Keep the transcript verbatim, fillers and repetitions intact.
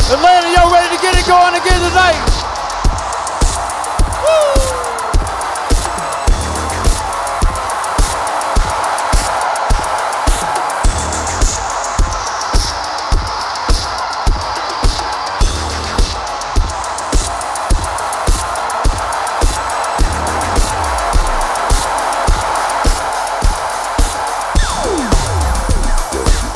Atlanta, y'all ready to get it going again tonight?